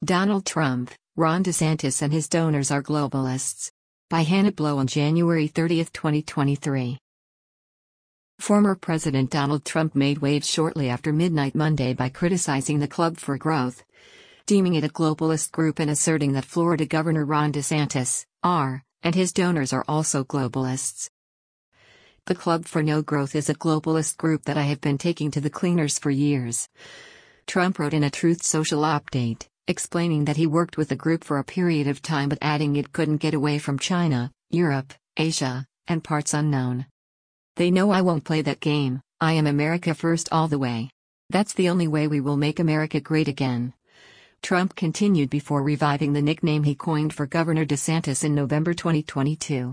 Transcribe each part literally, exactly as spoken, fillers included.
Donald Trump, Ron DeSantis and his donors are globalists. By Hannah Blow on January thirtieth, twenty twenty-three. Former President Donald Trump made waves shortly after midnight Monday by criticizing the Club for Growth, deeming it a globalist group and asserting that Florida Governor Ron DeSantis, R, and his donors are also globalists. The Club for No Growth is a globalist group that I have been taking to the cleaners for years. Trump wrote in a Truth Social update, explaining that he worked with the group for a period of time but adding it couldn't get away from China, Europe, Asia, and parts unknown. They know I won't play that game. I am America first all the way. That's the only way we will make America great again. Trump continued before reviving the nickname he coined for Governor DeSantis in November twenty twenty-two.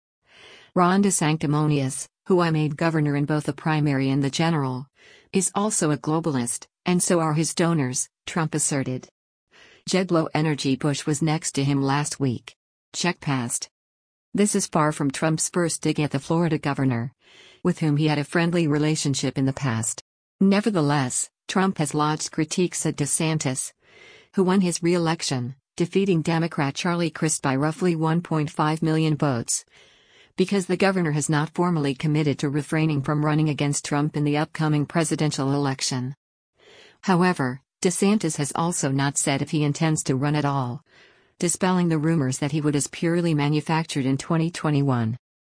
Ron DeSanctimonious, who I made governor in both the primary and the general, is also a globalist, and so are his donors, Trump asserted. Jeb Low Energy Bush was next to him last week. Check past. This is far from Trump's first dig at the Florida governor, with whom he had a friendly relationship in the past. Nevertheless, Trump has lodged critiques at DeSantis, who won his re-election, defeating Democrat Charlie Crist by roughly one point five million votes, because the governor has not formally committed to refraining from running against Trump in the upcoming presidential election. However, DeSantis has also not said if he intends to run at all, dispelling the rumors that he would as purely manufactured in twenty twenty-one.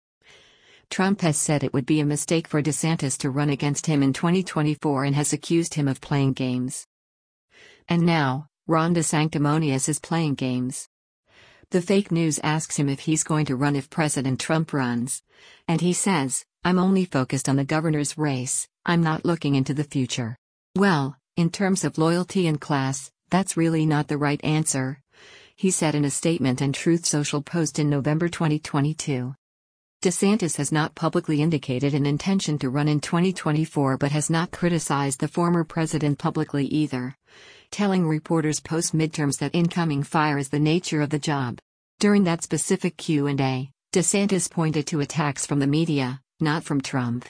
Trump has said it would be a mistake for DeSantis to run against him in twenty twenty-four and has accused him of playing games. And now, Ron DeSanctimonious is playing games. The fake news asks him if he's going to run if President Trump runs, and he says, "I'm only focused on the governor's race, I'm not looking into the future." Well, in terms of loyalty and class, that's really not the right answer, he said in a statement and Truth Social post in November twenty twenty-two. DeSantis has not publicly indicated an intention to run in twenty twenty-four but has not criticized the former president publicly either, telling reporters post-midterms that incoming fire is the nature of the job. During that specific Q and A, DeSantis pointed to attacks from the media, not from Trump.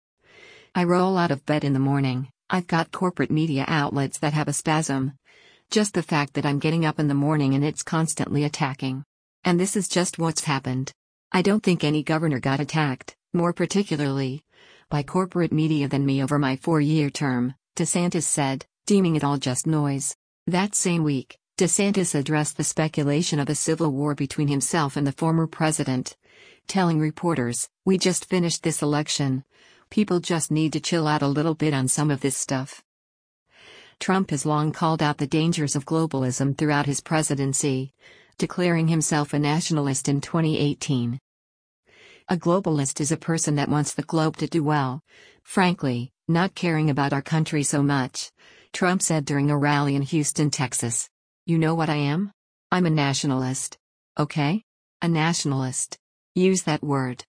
"I roll out of bed in the morning, I've got corporate media outlets that have a spasm. Just the fact that I'm getting up in the morning and it's constantly attacking. And this is just what's happened. I don't think any governor got attacked, more particularly by corporate media than me over my four-year term," DeSantis said, deeming it all just noise. That same week, DeSantis addressed the speculation of a civil war between himself and the former president, telling reporters, "We just finished this election. People just need to chill out a little bit on some of this stuff." Trump has long called out the dangers of globalism throughout his presidency, declaring himself a nationalist in twenty eighteen. "A globalist is a person that wants the globe to do well, frankly, not caring about our country so much," Trump said during a rally in Houston, Texas. "You know what I am? I'm a nationalist. Okay? A nationalist. Use that word."